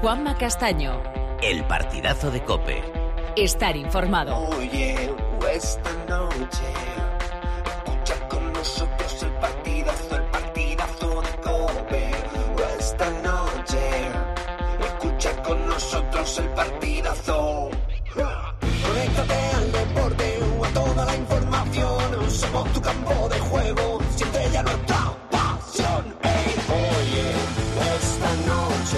Juanma Castaño. El partidazo de COPE. Estar informado. Oye, esta noche escucha con nosotros el partidazo de COPE. Esta noche escucha con nosotros el partidazo. Conéctate al deporte o a toda la información. Somos tu campo de juego, siempre ya nuestra pasión. Hey, oye, esta noche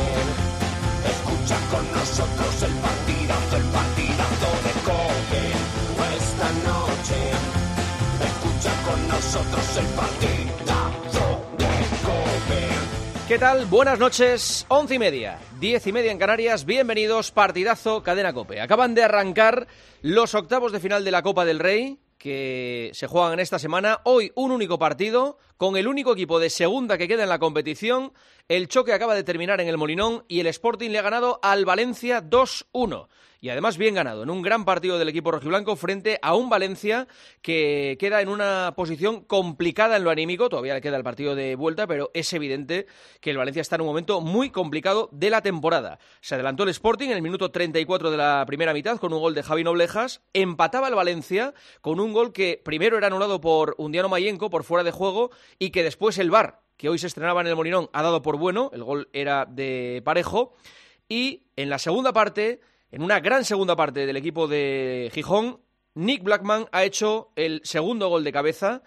escucha con nosotros el partidazo de COPE. Esta noche escucha con nosotros el partidazo de COPE. ¿Qué tal? Buenas noches, 11:30, 10:30 en Canarias. Bienvenidos, partidazo, cadena COPE. Acaban de arrancar los octavos de final de la Copa del Rey, que se juegan en esta semana. Hoy un único partido, con el único equipo de segunda que queda en la competición. El choque acaba de terminar en el Molinón y el Sporting le ha ganado al Valencia 2-1. Y además bien ganado, en un gran partido del equipo rojiblanco frente a un Valencia que queda en una posición complicada en lo anímico. Todavía le queda el partido de vuelta, pero es evidente que el Valencia está en un momento muy complicado de la temporada. Se adelantó el Sporting en el minuto 34 de la primera mitad con un gol de Javi Noblejas. Empataba el Valencia con un gol que primero era anulado por Undiano Mayenco por fuera de juego y que después el VAR, que hoy se estrenaba en el Molinón, ha dado por bueno. El gol era de Parejo. Y en la segunda parte, en una gran segunda parte del equipo de Gijón, Nick Blackman ha hecho el segundo gol de cabeza.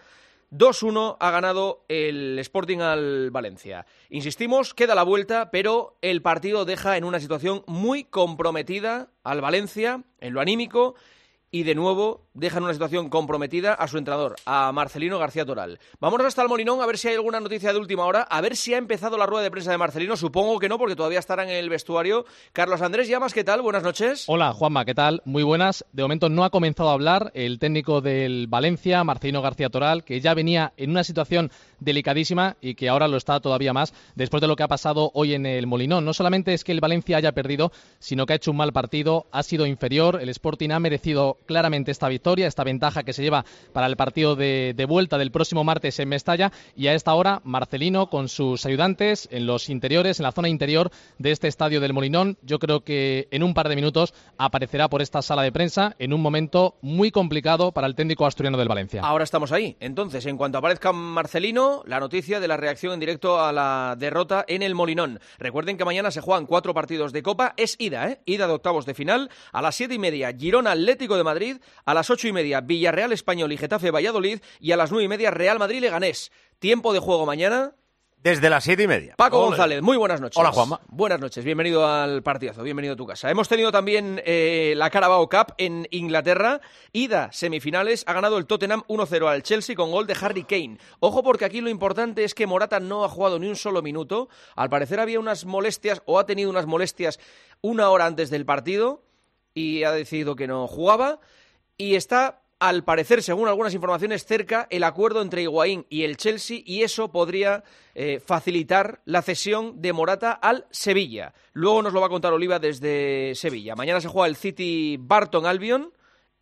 2-1 ha ganado el Sporting al Valencia. Insistimos, queda la vuelta, pero el partido deja en una situación muy comprometida al Valencia, en lo anímico, y de nuevo deja en una situación comprometida a su entrenador, a Marcelino García Toral. Vámonos hasta el Molinón a ver si hay alguna noticia de última hora, a ver si ha empezado la rueda de prensa de Marcelino. Supongo que no, porque todavía estarán en el vestuario. Carlos Andrés Llamas, ¿qué tal? Buenas noches. Hola, Juanma, ¿qué tal? Muy buenas. De momento no ha comenzado a hablar el técnico del Valencia, Marcelino García Toral, que ya venía en una situación delicadísima y que ahora lo está todavía más después de lo que ha pasado hoy en el Molinón. No solamente es que el Valencia haya perdido, sino que ha hecho un mal partido, ha sido inferior. El Sporting ha merecido claramente esta victoria, esta ventaja que se lleva para el partido de vuelta del próximo martes en Mestalla, y a esta hora Marcelino con sus ayudantes en los interiores, en la zona interior de este estadio del Molinón. Yo creo que en un par de minutos aparecerá por esta sala de prensa en un momento muy complicado para el técnico asturiano del Valencia. Ahora estamos ahí. Entonces, en cuanto aparezca Marcelino, la noticia de la reacción en directo a la derrota en el Molinón. Recuerden que mañana se juegan 4 partidos de Copa. Es ida de octavos de final. A las 7:30 Girona Atlético de Madrid, a las 8:30 Villarreal Español y Getafe Valladolid, y a las 9:30 Real Madrid Leganés. Tiempo de juego mañana desde las 7:30. Paco González, muy buenas noches. Hola, Juanma. Buenas noches, bienvenido al partidazo, bienvenido a tu casa. Hemos tenido también la Carabao Cup en Inglaterra, ida semifinales, ha ganado el Tottenham 1-0 al Chelsea con gol de Harry Kane. Ojo, porque aquí lo importante es que Morata no ha jugado ni un solo minuto. Al parecer había unas molestias, o ha tenido unas molestias una hora antes del partido, y ha decidido que no jugaba, y está, al parecer, según algunas informaciones, cerca el acuerdo entre Higuaín y el Chelsea, y eso podría facilitar la cesión de Morata al Sevilla. Luego nos lo va a contar Oliva desde Sevilla. Mañana se juega el City Barton Albion.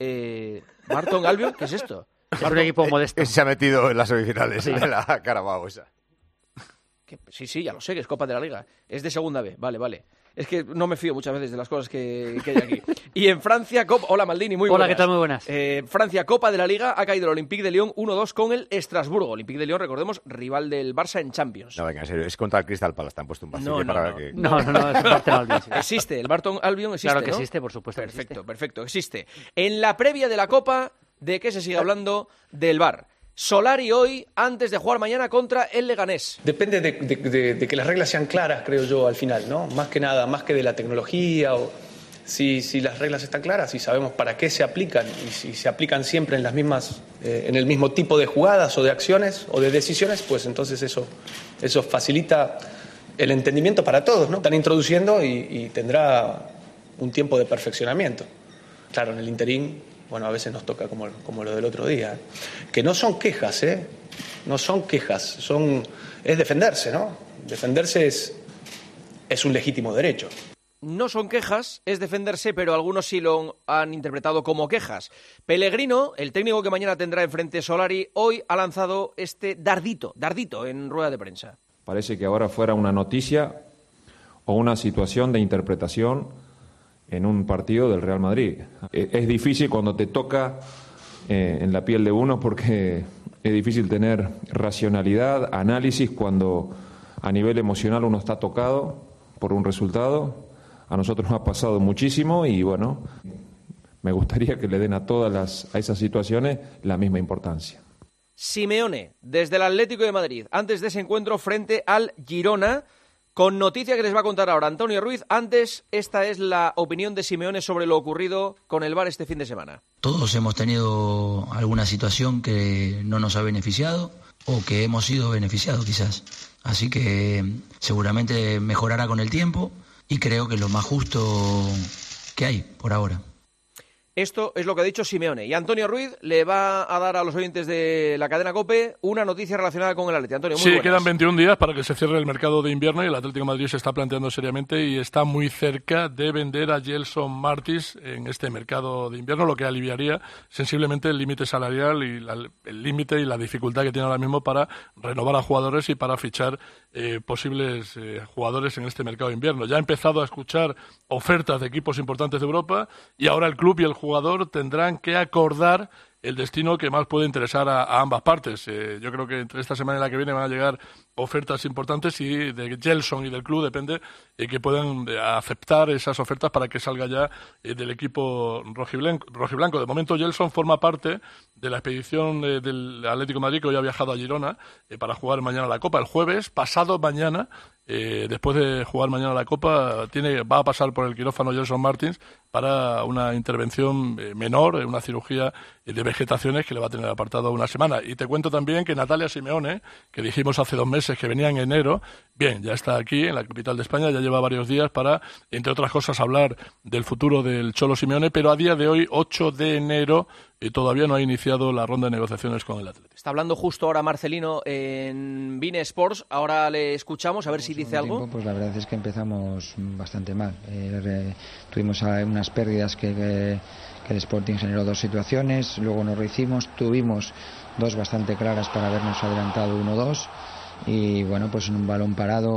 ¿Barton Albion? ¿Qué es esto? Es un equipo modesto. Se ha metido en las semifinales de la Carabao esa. Sí, ya lo sé, que es Copa de la Liga. Es de segunda B, vale. Es que no me fío muchas veces de las cosas que hay aquí. Y en Francia, Hola Maldini, muy buenas. Hola, ¿qué tal? Muy buenas. Francia, Copa de la Liga, ha caído el Olympique de Lyon 1-2 con el Estrasburgo. Olympique de Lyon, recordemos, rival del Barça en Champions. No, venga, en serio, es contra el Crystal Palace, te han puesto un vacío para que... No, es el Barton Albion. Sí. Existe, el Barton Albion existe, claro que ¿no? existe, por supuesto. Perfecto, existe. En la previa de la Copa, ¿de qué se sigue hablando? Del VAR. Solari hoy, antes de jugar mañana contra el Leganés. Depende de que las reglas sean claras, creo yo, al final, ¿no? Más que nada, más que de la tecnología. O si las reglas están claras, si sabemos para qué se aplican y si se aplican siempre en las mismas, en el mismo tipo de jugadas o de acciones o de decisiones, pues entonces eso facilita el entendimiento para todos, ¿no? Están introduciendo y tendrá un tiempo de perfeccionamiento. Claro, en el interín, bueno, a veces nos toca como lo del otro día. Que no son quejas, No son quejas, es defenderse, ¿no? Defenderse es un legítimo derecho. No son quejas, es defenderse, pero algunos sí lo han interpretado como quejas. Pellegrino, el técnico que mañana tendrá enfrente Solari, hoy ha lanzado este dardito en rueda de prensa. Parece que ahora fuera una noticia o una situación de interpretación en un partido del Real Madrid. Es difícil cuando te toca en la piel de uno, porque es difícil tener racionalidad, análisis, cuando a nivel emocional uno está tocado por un resultado. A nosotros nos ha pasado muchísimo y bueno, me gustaría que le den a esas situaciones la misma importancia. Simeone, desde el Atlético de Madrid, antes de ese encuentro frente al Girona, con noticia que les va a contar ahora Antonio Ruiz. Antes, esta es la opinión de Simeone sobre lo ocurrido con el VAR este fin de semana. Todos hemos tenido alguna situación que no nos ha beneficiado o que hemos sido beneficiados quizás. Así que seguramente mejorará con el tiempo y creo que es lo más justo que hay por ahora. Esto es lo que ha dicho Simeone. Y Antonio Ruiz le va a dar a los oyentes de la cadena COPE una noticia relacionada con el Atleti. Antonio, muy buenas. Sí, quedan 21 días para que se cierre el mercado de invierno y el Atlético de Madrid se está planteando seriamente y está muy cerca de vender a Gelson Martins en este mercado de invierno, lo que aliviaría sensiblemente el límite salarial y el límite y la dificultad que tiene ahora mismo para renovar a jugadores y para fichar posibles jugadores en este mercado de invierno. Ya ha empezado a escuchar ofertas de equipos importantes de Europa y ahora el club y el jugador tendrán que acordar el destino que más puede interesar a ambas partes. Yo creo que entre esta semana y la que viene van a llegar ofertas importantes y de Gelson y del club depende que puedan aceptar esas ofertas para que salga ya del equipo rojiblanco. De momento Gelson forma parte de la expedición del Atlético de Madrid, que hoy ha viajado a Girona para jugar mañana la Copa. El jueves, pasado mañana, después de jugar mañana la Copa, va a pasar por el quirófano Gelson Martins para una intervención menor, una cirugía de vegetaciones que le va a tener apartado una semana. Y te cuento también que Natalia Simeone, que dijimos hace 2 meses que venía en enero, bien, ya está aquí en la capital de España, ya lleva varios días para, entre otras cosas, hablar del futuro del Cholo Simeone, pero a día de hoy, 8 de enero, todavía no ha iniciado la ronda de negociaciones con el Atlético. Está hablando justo ahora Marcelino en Bein Sports, ahora le escuchamos, a ver si dice algo. Pues la verdad es que empezamos bastante mal. Tuvimos unas pérdidas que el Sporting generó 2 situaciones, luego nos rehicimos, tuvimos 2 bastante claras para habernos adelantado 1-2 y bueno, pues en un balón parado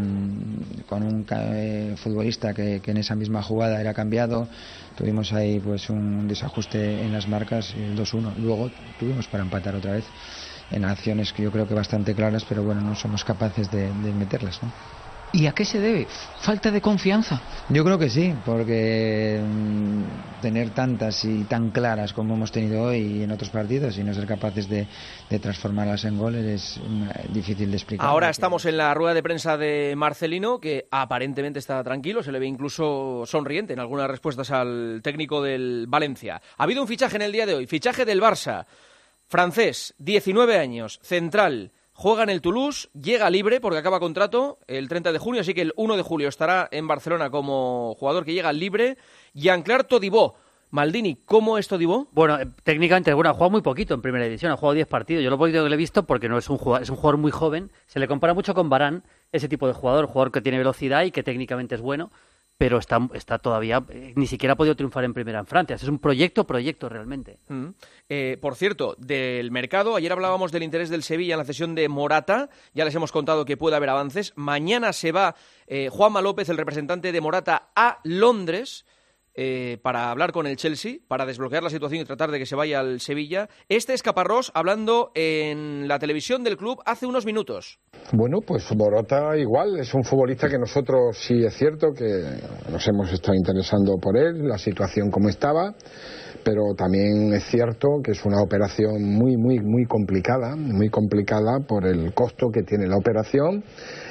con un futbolista que en esa misma jugada era cambiado, tuvimos ahí pues un desajuste en las marcas, el 2-1, luego tuvimos para empatar otra vez en acciones que yo creo que bastante claras, pero bueno, no somos capaces de meterlas, ¿no? ¿Y a qué se debe? ¿Falta de confianza? Yo creo que sí, porque tener tantas y tan claras como hemos tenido hoy y en otros partidos y no ser capaces de transformarlas en goles es difícil de explicar. Ahora estamos en la rueda de prensa de Marcelino, que aparentemente está tranquilo, se le ve incluso sonriente en algunas respuestas al técnico del Valencia. Ha habido un fichaje en el día de hoy, fichaje del Barça, francés, 19 años, central. Juega en el Toulouse, llega libre porque acaba contrato el 30 de junio, así que el 1 de julio estará en Barcelona como jugador que llega libre. Jean-Claire Todibo. Maldini, ¿cómo es Todibo? Bueno, técnicamente, ha jugado muy poquito en primera división, ha jugado 10 partidos. Yo lo poquito que le he visto, porque no es un jugador muy joven, se le compara mucho con Varane, ese tipo de jugador que tiene velocidad y que técnicamente es bueno, pero está todavía, ni siquiera ha podido triunfar en primera en Francia. Es un proyecto realmente. Por cierto, del mercado, ayer hablábamos del interés del Sevilla en la cesión de Morata, ya les hemos contado que puede haber avances. Mañana se va Juanma López, el representante de Morata, a Londres para hablar con el Chelsea, para desbloquear la situación y tratar de que se vaya al Sevilla. Este es Caparrós hablando en la televisión del club hace unos minutos. Bueno, pues Morata igual, es un futbolista que nosotros sí es cierto que nos hemos estado interesando por él, la situación como estaba, pero también es cierto que es una operación muy complicada por el costo que tiene la operación.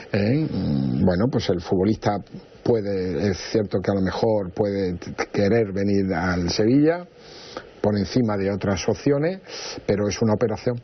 Bueno, pues el futbolista es cierto que a lo mejor puede querer venir al Sevilla por encima de otras opciones, pero es una operación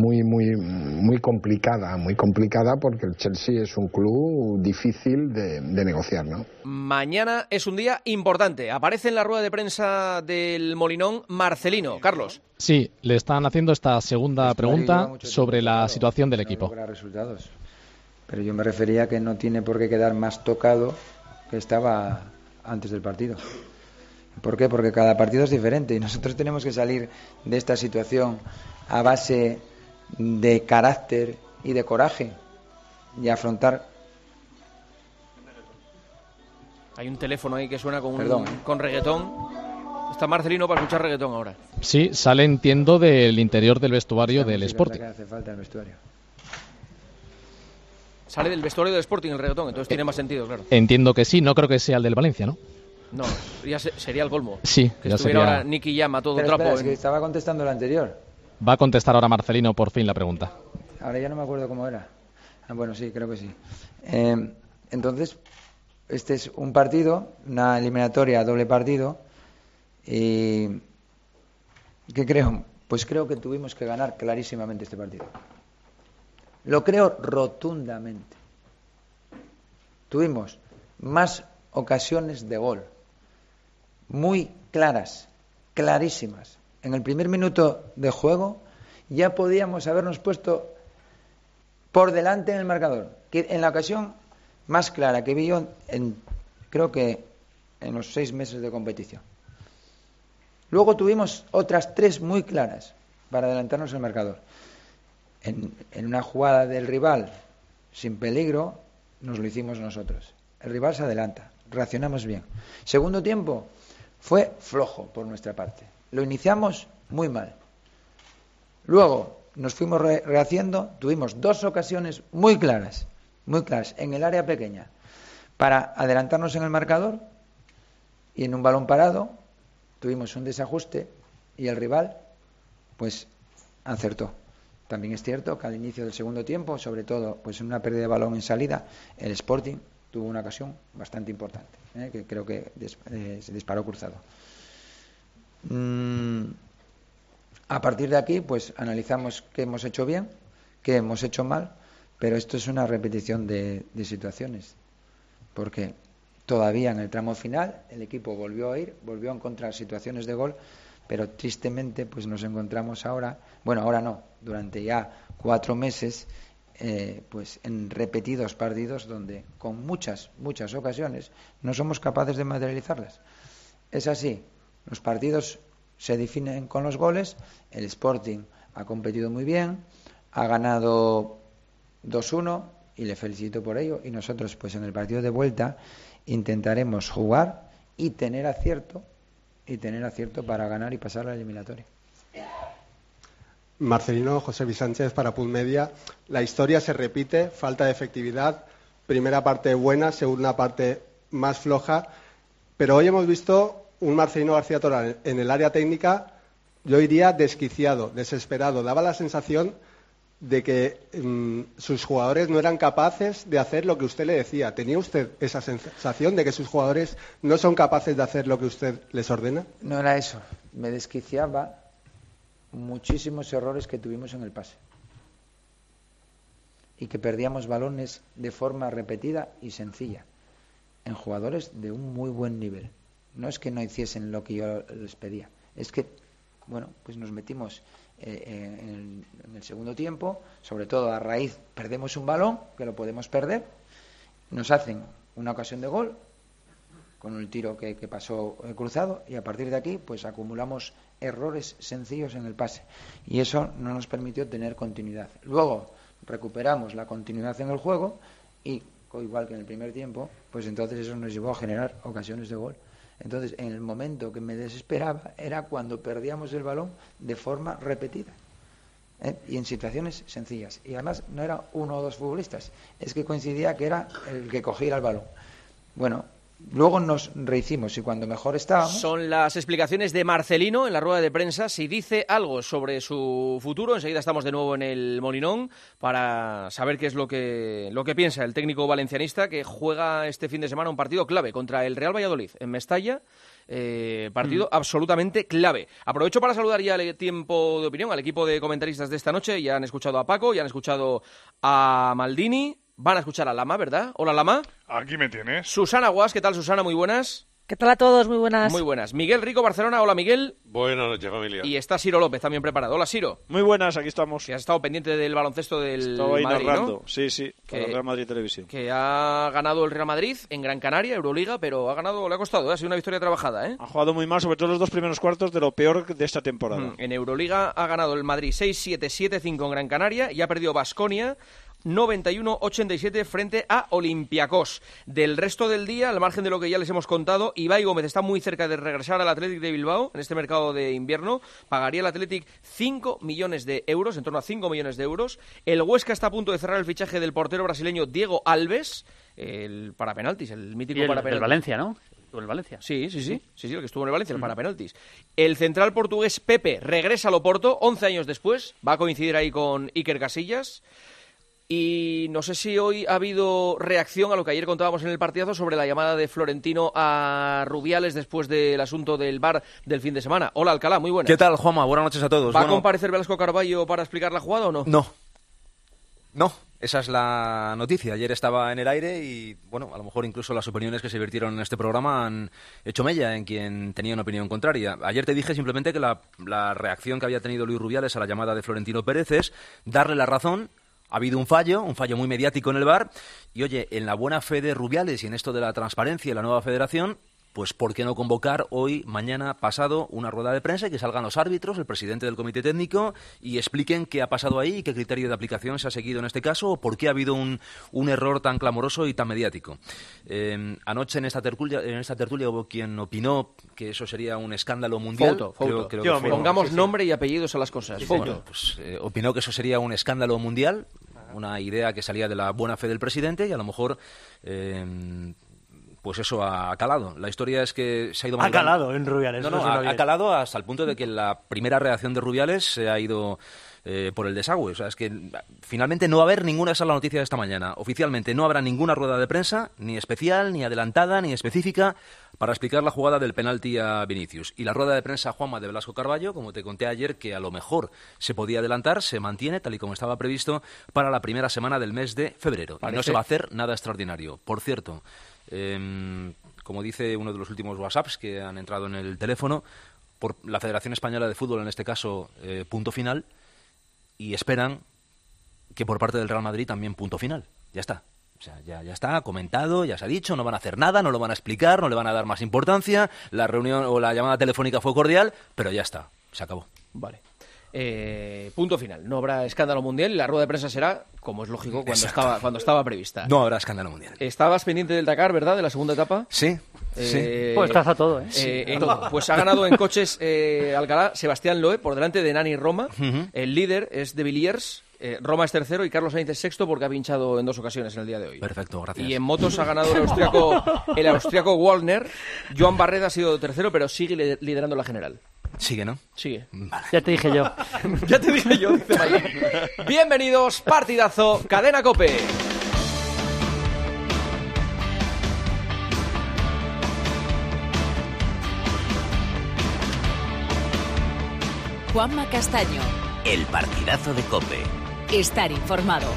muy complicada porque el Chelsea es un club difícil de negociar, ¿no? Mañana es un día importante. Aparece en la rueda de prensa del Molinón Marcelino. Carlos. Sí, le están haciendo esta segunda pregunta sobre la situación del equipo. Resultados. Pero yo me refería a que no tiene por qué quedar más tocado que estaba antes del partido. ¿Por qué? Porque cada partido es diferente y nosotros tenemos que salir de esta situación a base de carácter y de coraje y afrontar Hay un teléfono ahí que suena con reggaetón. Está Marcelino para escuchar reggaetón ahora. Sí, sale, entiendo, del interior del vestuario del Sporting. Hace falta el vestuario. Sale del vestuario del Sporting el reggaetón, entonces tiene más sentido, claro. Entiendo que sí, no creo que sea el del Valencia, ¿no? No, ya sería el colmo. Sí, que ya estuviera sería... ahora Nicky Llama todo Pero trapo. Espera, es que estaba contestando la anterior. Va a contestar ahora Marcelino por fin la pregunta. Ahora ya no me acuerdo cómo era. Bueno, sí, creo que sí. Entonces, este es un partido, una eliminatoria doble partido. ¿Y qué creo? Pues creo que tuvimos que ganar clarísimamente este partido. Lo creo rotundamente. Tuvimos más ocasiones de gol, muy claras, clarísimas. En el primer minuto de juego ya podíamos habernos puesto por delante en el marcador. Que en la ocasión más clara que vi yo, creo que en los 6 meses de competición. Luego tuvimos otras 3 muy claras para adelantarnos el marcador. En una jugada del rival sin peligro, nos lo hicimos nosotros. El rival se adelanta, reaccionamos bien. Segundo tiempo fue flojo por nuestra parte. Lo iniciamos muy mal. Luego nos fuimos rehaciendo, tuvimos 2 ocasiones muy claras, en el área pequeña, para adelantarnos en el marcador, y en un balón parado tuvimos un desajuste y el rival pues acertó. También es cierto que al inicio del segundo tiempo, sobre todo pues en una pérdida de balón en salida, el Sporting tuvo una ocasión bastante importante, que creo que se disparó cruzado. A partir de aquí pues analizamos qué hemos hecho bien, qué hemos hecho mal, pero esto es una repetición de situaciones, porque todavía en el tramo final el equipo volvió a encontrar situaciones de gol, pero tristemente pues nos encontramos ahora no, durante ya 4 meses pues en repetidos partidos donde con muchas ocasiones no somos capaces de materializarlas. Es así, los partidos se definen con los goles. El Sporting ha competido muy bien, ha ganado 2-1 y le felicito por ello, y nosotros pues en el partido de vuelta intentaremos jugar y tener acierto para ganar y pasar la eliminatoria. Marcelino, José Luis Sánchez para Pool Media. La historia se repite, falta de efectividad, primera parte buena, segunda parte más floja, pero hoy hemos visto un Marcelino García Toral en el área técnica, yo diría desquiciado, desesperado. Daba la sensación de que sus jugadores no eran capaces de hacer lo que usted le decía. ¿Tenía usted esa sensación de que sus jugadores no son capaces de hacer lo que usted les ordena? No era eso. Me desquiciaba muchísimos errores que tuvimos en el pase y que perdíamos balones de forma repetida y sencilla en jugadores de un muy buen nivel. No es que no hiciesen lo que yo les pedía, es que pues nos metimos en el segundo tiempo, sobre todo a raíz, perdemos un balón, que lo podemos perder, nos hacen una ocasión de gol con el tiro que pasó cruzado, y a partir de aquí pues acumulamos errores sencillos en el pase, y eso no nos permitió tener continuidad. Luego recuperamos la continuidad en el juego y, igual que en el primer tiempo, pues entonces eso nos llevó a generar ocasiones de gol. Entonces, en el momento que me desesperaba era cuando perdíamos el balón de forma repetida, y en situaciones sencillas. Y además no era 1 o 2 futbolistas, es que coincidía que era el que cogía el balón. Bueno, luego nos rehicimos y cuando mejor estábamos... Son las explicaciones de Marcelino en la rueda de prensa. Si dice algo sobre su futuro, enseguida estamos de nuevo en el Molinón para saber qué es lo que piensa el técnico valencianista, que juega este fin de semana un partido clave contra el Real Valladolid en Mestalla. Partido absolutamente clave. Aprovecho para saludar ya al tiempo de opinión, al equipo de comentaristas de esta noche. Ya han escuchado a Paco, ya han escuchado a Maldini. Van a escuchar a Lama, ¿verdad? Hola, Lama. Aquí me tienes. Susana Guas, ¿qué tal, Susana? Muy buenas. ¿Qué tal a todos? Muy buenas. Muy buenas. Miguel Rico, Barcelona. Hola, Miguel. Buenas noches, familia. Y está Siro López también preparado. Hola, Siro. Muy buenas, aquí estamos. Que has estado pendiente del baloncesto del Estaba ahí Madrid, narrando. ¿no? Sí, para el Real Madrid Televisión. Que ha ganado el Real Madrid en Gran Canaria, Euroliga, pero ha ganado, le ha costado, ha sido una victoria trabajada, ¿eh? Ha jugado muy mal, sobre todo los 2 primeros cuartos, de lo peor de esta temporada. En Euroliga ha ganado el Madrid 6-7, 7-5 en Gran Canaria y ha perdido Baskonia 91-87 frente a Olympiacos. Del resto del día, al margen de lo que ya les hemos contado, Ibai Gómez está muy cerca de regresar al Athletic de Bilbao en este mercado de invierno. Pagaría el Athletic 5 millones de euros, en torno a 5 millones de euros. El Huesca está a punto de cerrar el fichaje del portero brasileño Diego Alves, el parapenaltis, el mítico parapenaltis. El Valencia, ¿no? ¿El Valencia? Sí, el que estuvo en el Valencia, el parapenaltis. El central portugués Pepe regresa al Oporto 11 años después, va a coincidir ahí con Iker Casillas. Y no sé si hoy ha habido reacción a lo que ayer contábamos en el partidazo sobre la llamada de Florentino a Rubiales después del asunto del VAR del fin de semana. Hola, Alcalá, muy buenas. ¿Qué tal, Juanma? Buenas noches a todos. ¿Va a comparecer Velasco Carballo para explicar la jugada o no? No, esa es la noticia. Ayer estaba en el aire y, bueno, a lo mejor incluso las opiniones que se vertieron en este programa han hecho mella en quien tenía una opinión contraria. Ayer te dije simplemente que la reacción que había tenido Luis Rubiales a la llamada de Florentino Pérez es darle la razón. Ha habido un fallo muy mediático en el VAR y, oye, en la buena fe de Rubiales y en esto de la transparencia y la nueva federación, pues ¿por qué no convocar hoy, mañana, pasado, una rueda de prensa y que salgan los árbitros, el presidente del comité técnico y expliquen qué ha pasado ahí y qué criterio de aplicación se ha seguido en este caso o por qué ha habido un error tan clamoroso y tan mediático? Anoche en esta tertulia hubo quien opinó que eso sería un escándalo mundial. Creo que pongamos nombre y apellidos a las cosas. Bueno, pues, opinó que eso sería un escándalo mundial, una idea que salía de la buena fe del presidente y a lo mejor... pues eso ha calado. La historia es que se ha ido... Ha calado en Rubiales. Ha calado hasta el punto de que la primera reacción de Rubiales se ha ido por el desagüe. O sea, es que finalmente no va a haber ninguna, esa es la noticia de esta mañana. Oficialmente no habrá ninguna rueda de prensa, ni especial, ni adelantada, ni específica, para explicar la jugada del penalti a Vinicius. Y la rueda de prensa, Juanma, de Velasco Carballo, como te conté ayer, que a lo mejor se podía adelantar, se mantiene, tal y como estaba previsto, para la primera semana del mes de febrero. Y no se va a hacer nada extraordinario. Por cierto... como dice uno de los últimos WhatsApps que han entrado en el teléfono, por la Federación Española de Fútbol, en este caso, punto final, y esperan que por parte del Real Madrid también punto final. Ya está. O sea, ya está comentado, ya se ha dicho, no van a hacer nada, no lo van a explicar, no le van a dar más importancia, la reunión o la llamada telefónica fue cordial, pero ya está, se acabó. Vale. Punto final. No habrá escándalo mundial y la rueda de prensa será, como es lógico, cuando estaba prevista. No habrá escándalo mundial. Estabas pendiente del Dakar, ¿verdad? De la segunda etapa. Sí. Pues estás a todo, ¿eh? Todo. Pues ha ganado en coches Alcalá Sebastián Loeb por delante de Nani Roma. El líder es de Villiers. Roma es tercero y Carlos Sainz es sexto porque ha pinchado en 2 ocasiones en el día de hoy. Perfecto, gracias. Y en motos ha ganado el austriaco Wallner. Joan Barreda ha sido tercero, pero sigue liderando la general. Sigue, ¿no? Sigue. Vale. Ya te dije yo. Ya te dije yo, dice Mayón. Bienvenidos, partidazo, Cadena COPE. Juanma Castaño. El partidazo de COPE. Estar informado.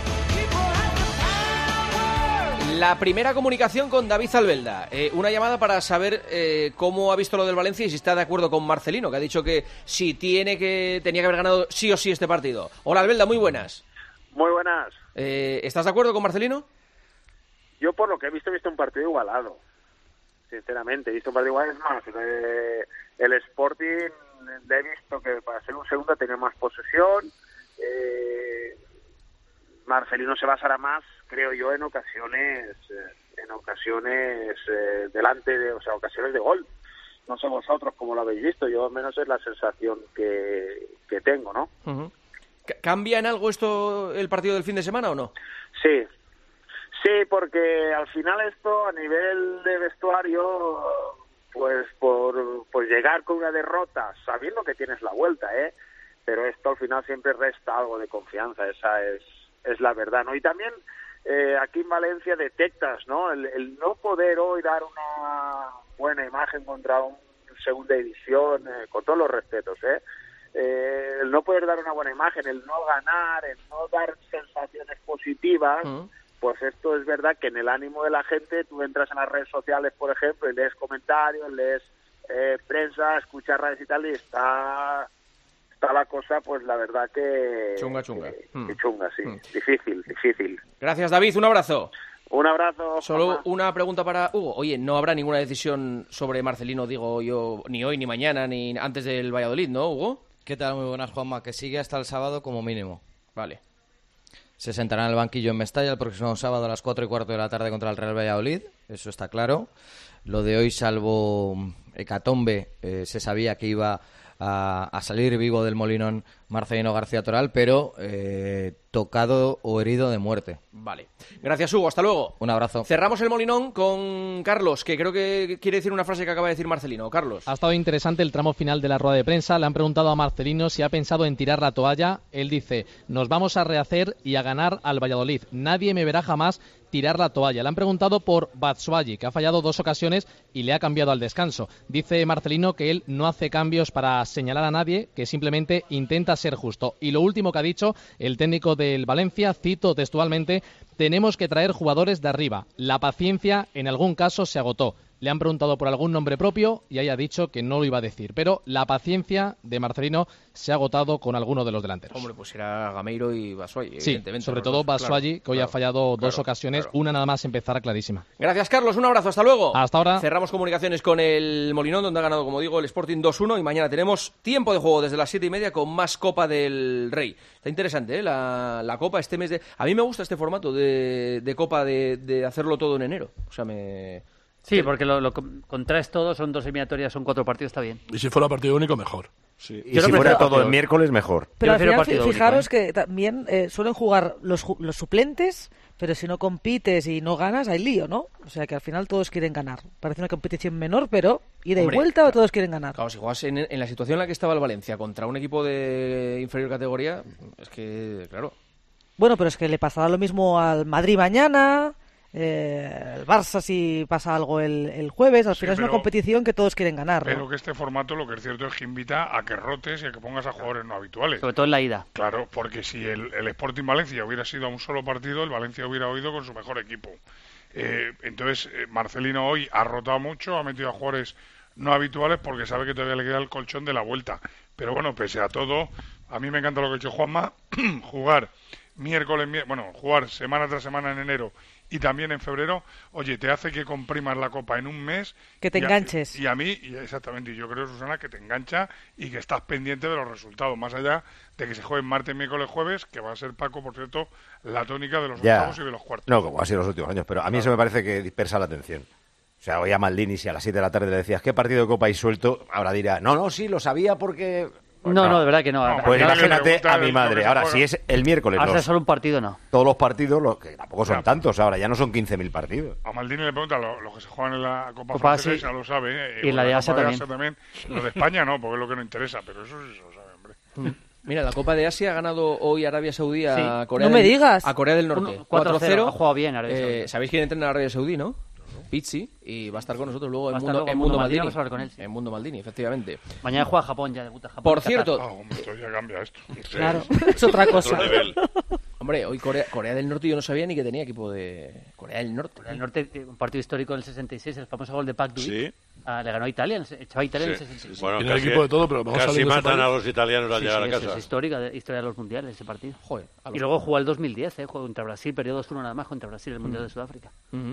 La primera comunicación con David Albelda. Una llamada para saber cómo ha visto lo del Valencia y si está de acuerdo con Marcelino, que ha dicho que sí tenía que haber ganado sí o sí este partido. Hola, Albelda, muy buenas. Muy buenas. ¿Estás de acuerdo con Marcelino? Yo, por lo que he visto un partido igualado. Sinceramente, he visto un partido igualado. Es más, el Sporting le he visto que para ser un segundo tenía más posesión. Marcelino se basará más, creo yo, en ocasiones delante de, o sea, ocasiones de gol. No sé vosotros cómo lo habéis visto, yo al menos es la sensación que tengo, ¿no? Uh-huh. ¿Cambia en algo esto el partido del fin de semana o no? Sí, porque al final esto a nivel de vestuario, pues por llegar con una derrota, sabiendo que tienes la vuelta, pero esto al final siempre resta algo de confianza, esa es la verdad, ¿no? Y también aquí en Valencia detectas, ¿no? El no poder hoy dar una buena imagen contra un segunda división, con todos los respetos, el no poder dar una buena imagen, el no ganar, el no dar sensaciones positivas, pues esto es verdad que en el ánimo de la gente, tú entras en las redes sociales, por ejemplo, y lees comentarios, lees prensa, escuchas radios y tal, y está la cosa, pues la verdad que... Chunga. Que chunga, sí. Difícil. Gracias, David. Un abrazo. Un abrazo. Solo Juanma. una pregunta para Hugo. Oye, no habrá ninguna decisión sobre Marcelino, digo yo, ni hoy, ni mañana, ni antes del Valladolid, ¿no, Hugo? ¿Qué tal? Muy buenas, Juanma. Que sigue hasta el sábado como mínimo. Vale. Se sentará en el banquillo en Mestalla el próximo sábado a las 4:15 de la tarde contra el Real Valladolid, eso está claro. Lo de hoy, salvo hecatombe, se sabía que iba a salir vivo del Molinón Marcelino García Toral, pero tocado o herido de muerte. Vale. Gracias, Hugo. Hasta luego. Un abrazo. Cerramos el Molinón con Carlos, que creo que quiere decir una frase que acaba de decir Marcelino. Carlos. Ha estado interesante el tramo final de la rueda de prensa. Le han preguntado a Marcelino si ha pensado en tirar la toalla. Él dice: nos vamos a rehacer y a ganar al Valladolid. Nadie me verá jamás tirar la toalla. Le han preguntado por Batshuayi, que ha fallado 2 ocasiones y le ha cambiado al descanso. Dice Marcelino que él no hace cambios para señalar a nadie, que simplemente intenta ser justo. Y lo último que ha dicho el técnico del Valencia, cito textualmente: tenemos que traer jugadores de arriba. La paciencia en algún caso se agotó. Le han preguntado por algún nombre propio y haya dicho que no lo iba a decir. Pero la paciencia de Marcelino se ha agotado con alguno de los delanteros. Hombre, pues era Gameiro y Batshuayi, sí, evidentemente. Sobre todo Batshuayi, que hoy ha fallado 2 ocasiones, una nada más empezar clarísima. Gracias, Carlos. Un abrazo. Hasta luego. Hasta ahora. Cerramos comunicaciones con el Molinón, donde ha ganado, como digo, el Sporting 2-1. Y mañana tenemos tiempo de juego desde las 7:30 con más Copa del Rey. Está interesante, ¿eh? La Copa este mes de... A mí me gusta este formato de Copa de hacerlo todo en enero. O sea, Sí, porque lo contraes todo, son 2 eliminatorias, son 4 partidos, está bien. Y si fuera partido único, mejor. Sí. Y si fuera todo el miércoles, mejor. Pero al final, fijaros que también suelen jugar los suplentes, pero si no compites y no ganas, hay lío, ¿no? O sea que al final todos quieren ganar. Parece una competición menor, pero ida y vuelta o todos quieren ganar. Claro, si juegas en la situación en la que estaba el Valencia contra un equipo de inferior categoría, es que, claro. Bueno, pero es que le pasará lo mismo al Madrid mañana... el Barça si pasa algo el jueves. Al final es una competición que todos quieren ganar, ¿no? Pero que este formato lo que es cierto es que invita a que rotes y a que pongas a jugadores no habituales. Sobre todo en la ida. Claro, porque si el Sporting Valencia hubiera sido a un solo partido, el Valencia hubiera ido con su mejor equipo. Entonces Marcelino hoy ha rotado mucho, ha metido a jugadores no habituales porque sabe que todavía le queda el colchón de la vuelta. Pero bueno, pese a todo, a mí me encanta lo que ha hecho Juanma, jugar jugar semana tras semana en enero y también en febrero, oye, te hace que comprimas la Copa en un mes. Que te enganches. Y a mí, exactamente, y yo creo, Susana, que te engancha y que estás pendiente de los resultados, más allá de que se jueguen martes, miércoles, jueves, que va a ser, Paco, por cierto, la tónica de los octavos y de los cuartos. No, como ha sido los últimos años, pero a mí eso me parece que dispersa la atención. O sea, hoy a Maldini, si a las 7 de la tarde le decías, ¿qué partido de Copa hay suelto? Ahora dirá, no, sí, lo sabía porque... Pues no, de verdad que no. Pues imagínate a mi madre. Ahora, si es el miércoles... Hasta solo un partido, no. Todos los partidos, que tampoco son tantos ahora, ya no son 15.000 partidos. A Maldini le pregunta lo que se juegan en la Copa Francesa, sí. Ya lo sabe. Y en la de Asia también. Lo de España no, porque es lo que no interesa, pero eso sí se lo sabe, hombre. Mira, la Copa de Asia ha ganado hoy Arabia Saudí a Corea, no me digas. A Corea del Norte. 4-0. Ha jugado bien Arabia Saudí. ¿Sabéis quién entrena en Arabia Saudí, no? Pizzi, y va a estar con nosotros luego en Mundo Maldini. Vamos a hablar con él, sí. En Mundo Maldini, efectivamente. Mañana juega Japón, ya debuta Japón. Por cierto... esto ya cambia esto. Claro, es otra cosa. Hombre, hoy Corea del Norte yo no sabía ni que tenía equipo de... Corea del Norte. Corea del Norte, un partido histórico en el 66, el famoso gol de Pak Dui. Sí. Le ganó a Italia, echaba a Italia en el 66. Bueno, tiene equipo de todo, pero vamos casi matan a los italianos al llegar a casa. Es historia de los mundiales, ese partido. Joder, y luego jugó el 2010, jugó contra Brasil, periodo 2-1 nada más contra Brasil, el Mundial de Sudáfrica.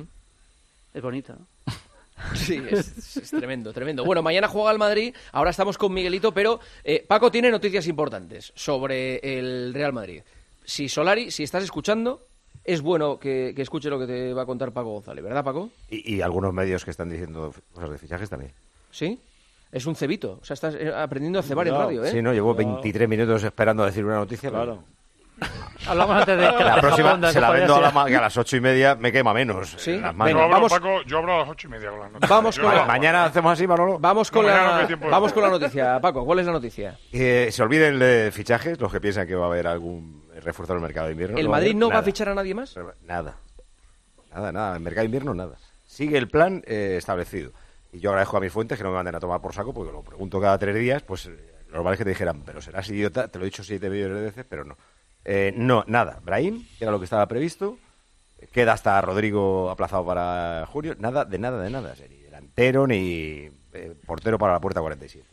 Es bonito, ¿no? Sí, es tremendo, tremendo. Bueno, mañana juega el Madrid, ahora estamos con Miguelito, pero Paco tiene noticias importantes sobre el Real Madrid. Si Solari, si estás escuchando, es bueno que escuche lo que te va a contar Paco González, ¿verdad, Paco? Y algunos medios que están diciendo cosas de fichajes también. ¿Sí? Es un cebito, o sea, estás aprendiendo a cebar en radio, ¿eh? Sí, no, llevo 23 minutos esperando a decir una noticia. Claro. Hablamos antes de la próxima se la vendo a las 8:30 me quema menos. Sí. Venga, Paco, yo abro a las 8:30 con las noticias. Vamos con mañana hacemos así, Manolo. Vamos con la noticia, Paco. ¿Cuál es la noticia? Se olviden de fichajes, los que piensan que va a haber algún refuerzo en el mercado de invierno. ¿El Madrid no va a fichar a nadie más? Nada. En el mercado de invierno nada. Sigue el plan establecido. Y yo agradezco a mis fuentes que no me manden a tomar por saco, porque lo pregunto cada 3 días, pues lo normal es que te dijeran, pero serás idiota, te lo he dicho 7 millones de veces, pero no. No, nada. Brahim, que era lo que estaba previsto, queda hasta Rodrigo aplazado para junio, nada. Ni delantero, ni portero para la puerta 47.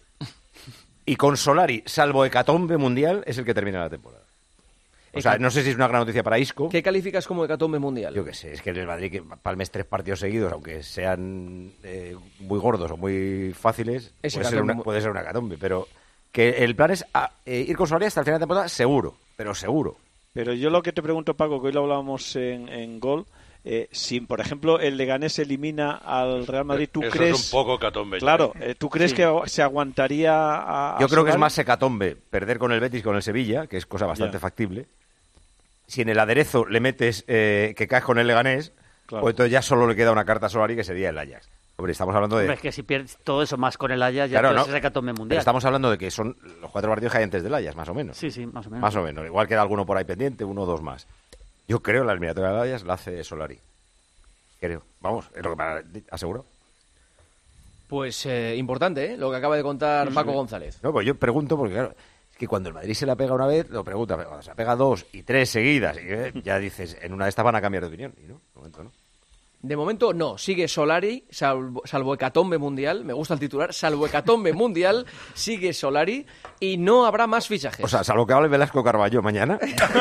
Y con Solari, salvo hecatombe mundial, es el que termina la temporada. O sea, no sé si es una gran noticia para Isco. ¿Qué calificas como hecatombe mundial? Yo qué sé, es que en el Madrid que palmes 3 partidos seguidos, aunque sean muy gordos o muy fáciles, puede ser una hecatombe, pero que el plan es ir con Solari hasta el final de temporada seguro, pero seguro. Pero yo lo que te pregunto, Paco, que hoy lo hablábamos en Gol, si, por ejemplo, el Leganés elimina al Real Madrid, ¿tú Eso crees? es un poco hecatombe. Claro, ¿tú crees que se aguantaría a Yo creo que es Solari? más hecatombe perder con el Betis, con el Sevilla, que es cosa bastante factible. Si en el aderezo le metes que caes con el Leganés, pues entonces ya solo le queda una carta a Solari, que sería el Ajax. Hombre, estamos hablando de... Hombre, es que si pierdes todo eso más con el Ajax, ya Claro, es ¿no? hecatombe Pero mundial. estamos hablando de que son los 4 partidos que hay antes del Ajax, más o menos. Sí, más o menos. Más o menos. Igual queda alguno por ahí pendiente, 1 o 2 más. Yo creo la eliminatoria del Ajax la hace Solari. Creo. Vamos, es lo que me ha asegurado. Pues importante, lo que acaba de contar Paco González. No, pues yo pregunto porque, claro, es que cuando el Madrid se la pega una vez, lo pregunta. Pero cuando se la pega 2 y 3 seguidas, y ya dices, en una de estas van a cambiar de opinión. Y no, de momento no. De momento no, sigue Solari, salvo hecatombe mundial, me gusta el titular, salvo hecatombe mundial, sigue Solari y no habrá más fichajes. O sea, salvo que hable Velasco Carballo mañana.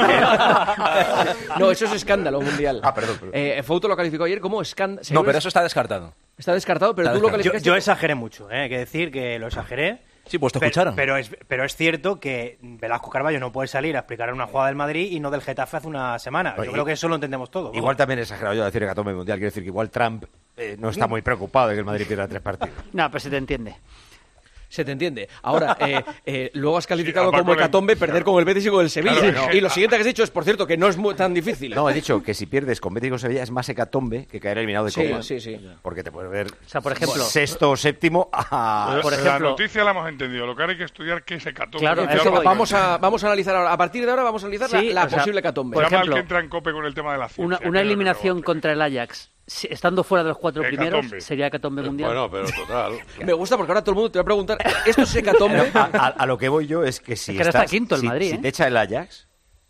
No, eso es escándalo mundial. Perdón. Fouto lo calificó ayer como escándalo. No, pero eso está descartado. Está descartado, pero tú lo calificaste... Yo exageré mucho, hay que decir que lo exageré. Sí, pues te escucharon. Pero es cierto que Velasco Carballo no puede salir a explicar una jugada del Madrid y no del Getafe hace una semana. Yo creo que eso lo entendemos todo. Igual también he exagerado yo a decir hecatombe mundial. Quiero decir que igual Trump no está muy preocupado de que el Madrid pierda 3 partidos. No, pero se te entiende. Se te entiende. Ahora, luego has calificado como hecatombe perder con el Betis y con el Sevilla. Claro, y lo siguiente que has dicho es, por cierto, que no es tan difícil. No, he dicho que si pierdes con Betis y con Sevilla es más hecatombe que caer eliminado de Copa. Sí. Porque te puedes ver por ejemplo, sexto o séptimo a... Por ejemplo, la noticia la hemos entendido. Lo que ahora hay que estudiar qué es hecatombe. Claro, vamos a analizar ahora. A partir de ahora vamos a analizar la posible hecatombe. Por ejemplo, que entra en COPE con el tema de la ciencia. Una eliminación contra el Ajax, estando fuera de los 4 primeros, sería hecatombe mundial. Bueno, pero total. Me gusta porque ahora todo el mundo te va a preguntar, ¿esto es hecatombe? A lo que voy yo es que si, es que está quinto el Madrid, si te echa el Ajax,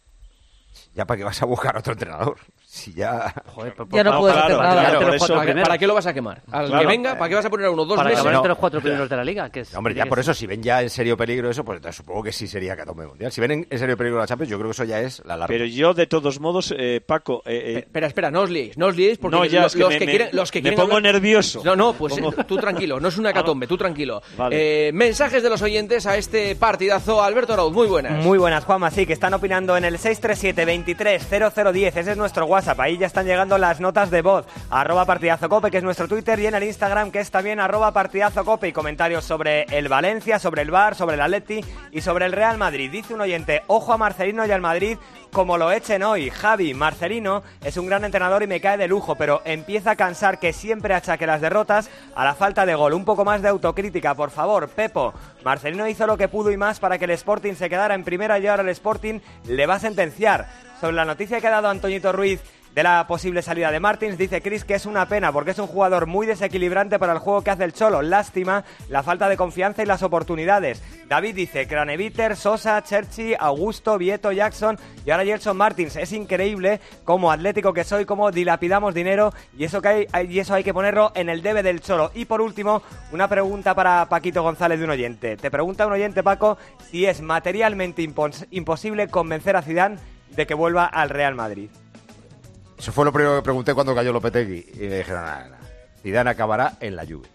ya para qué vas a buscar otro entrenador. Si ya... Joder, ya no puedes hacer nada. ¿Para qué lo vas a quemar? Al que venga, ¿para qué vas a poner a 1 o 2 para meses? acabar entre los 4 primeros de la Liga. Que es, hombre, ya por eso, si ven ya en serio peligro eso, pues entonces supongo que sí sería hecatombe mundial. Si ven en serio peligro la Champions, yo creo que eso ya es la larga. Pero yo, de todos modos, Paco... Espera, no os liéis porque no, ya, los que quieren me pongo hablar... nervioso. No, pues tú tranquilo, no es una hecatombe, tú tranquilo. Vale. Mensajes de los oyentes a este partidazo. Alberto Arauz, muy buenas. Muy buenas, Juanma, sí, que están opinando en el 637-23-0010, ese es nuestro WhatsApp, ahí ya están llegando las notas de voz, @partidazocope, que es nuestro Twitter, y en el Instagram, que es también @partidazocope, y comentarios sobre el Valencia, sobre el Bar, sobre el Atleti y sobre el Real Madrid. Dice un oyente, ojo a Marcelino y al Madrid como lo echen hoy. Javi, Marcelino es un gran entrenador y me cae de lujo, pero empieza a cansar que siempre achaque las derrotas a la falta de gol. Un poco más de autocrítica, por favor. Pepo, Marcelino hizo lo que pudo y más para que el Sporting se quedara en primera y ahora el Sporting le va a sentenciar. Sobre la noticia que ha dado Antoñito Ruiz de la posible salida de Martins, dice Chris que es una pena porque es un jugador muy desequilibrante para el juego que hace el Cholo. Lástima la falta de confianza y las oportunidades. David dice Craneviter, Sosa, Cherchi, Augusto, Vieto, Jackson y ahora Gelson Martins. Es increíble como atlético que soy, como dilapidamos dinero y eso hay que ponerlo en el debe del Cholo. Y por último, una pregunta para Paquito González de un oyente. Te pregunta un oyente, Paco, si es materialmente imposible convencer a Zidane de que vuelva al Real Madrid. Eso fue lo primero que pregunté cuando cayó Lopetegui. Y me dijeron, nada. Zidane acabará en la Juve.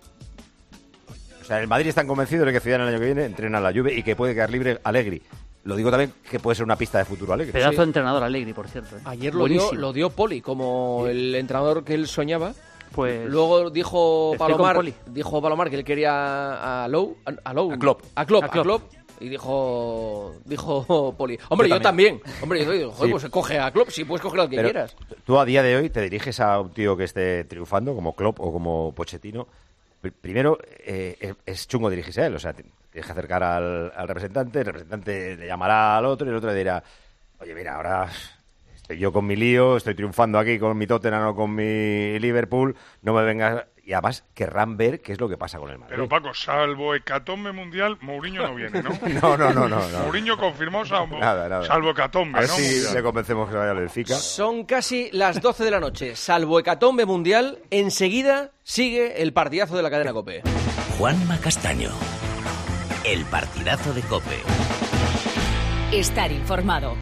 O sea, el Madrid están convencidos de que Zidane el año que viene entrena en la Juve y que puede quedar libre Allegri. Lo digo también que puede ser una pista de futuro Allegri. Pedazo de entrenador Allegri, por cierto. Ayer lo dio Poli como el entrenador que él soñaba. Pues luego dijo Palomar que él quería a Klopp. Y dijo Poli, hombre, yo también. Hombre, yo digo, joder, pues coge a Klopp, si puedes coger al que quieras. Tú a día de hoy te diriges a un tío que esté triunfando, como Klopp o como Pochettino. Primero, es chungo dirigirse a él, o sea, tienes que acercar al representante, el representante le llamará al otro y el otro le dirá, oye, mira, ahora estoy yo con mi lío, estoy triunfando aquí con mi Tottenham o con mi Liverpool, no me vengas... Y además querrán ver qué es lo que pasa con el Madrid. Pero Paco, salvo hecatombe mundial, Mourinho no viene, ¿no? No. Mourinho confirmó nada. salvo hecatombe, a ver ¿no? si mundial. le convencemos que vaya al Benfica. Son casi las 12 de la noche. Salvo hecatombe mundial, enseguida sigue el partidazo de la cadena COPE. Juanma Castaño. El partidazo de COPE. Estar informado.